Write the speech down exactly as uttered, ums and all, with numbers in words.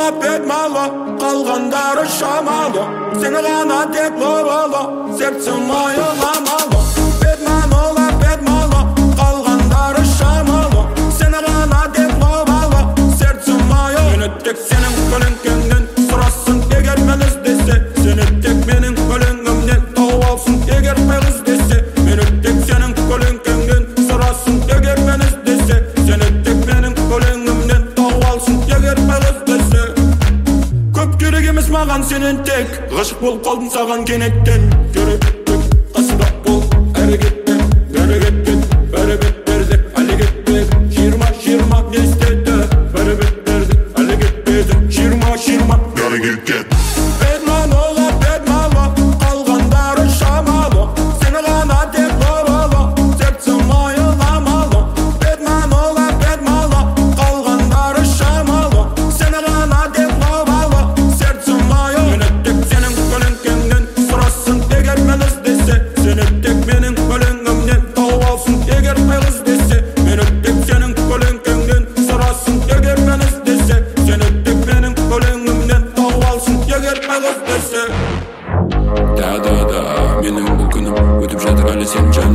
олап etmeli, қалғандары шамалы. Сені ғана тек ловалы, сердцем ойыламалы. Бетмен олап etmeli, қалғандары шамалы. Сені ғана тек ловалы, сердцем ойы. Мені тек сенің көлеңкеңнен сұрасын, егер мен іздесе. Сені тек менің көлеңімнен тауып алсын, егер мен іздесе. Мені тек сенің көлеңкеңнен сұрасын, егер мен іздесе. Сені тек менің көлеңімнен тауып алсын, егер мен іздесе. Көп керек емес маған сенен тек, ғашық болып қалдым саған кенеттен. Керек тек қасымда бол, әрі кетпе, бәрі кетпе, бәрі беттерді, әлі кетпе. Жиырма жиырма не істеді, бәрі беттерді, әлі кетпеді. Жиырма жиырма бәрі кетпеді. Бетмен олап etmeli, қалғандары шамалы. Сені ғана тек ловалы, сердцем ойыламалы. Бетмен олап etmeli, қалғандары шамалы. Сені ғана тек ловалы, сердцем ойы. Мені тек сенің көлеңкеңнен сұрасын, егер мен іздесе. Сені тек менің көлеңімнен тауып алсын, егер мен іздесе. Мені тек сенің көлеңкеңнен сұрасын, егер мен іздесе. Сені тек менің көлеңімнен тауып алсын, егер мен іздесе. Да-да-да, менің бұл күнім өтіп жатыр әлі сен жай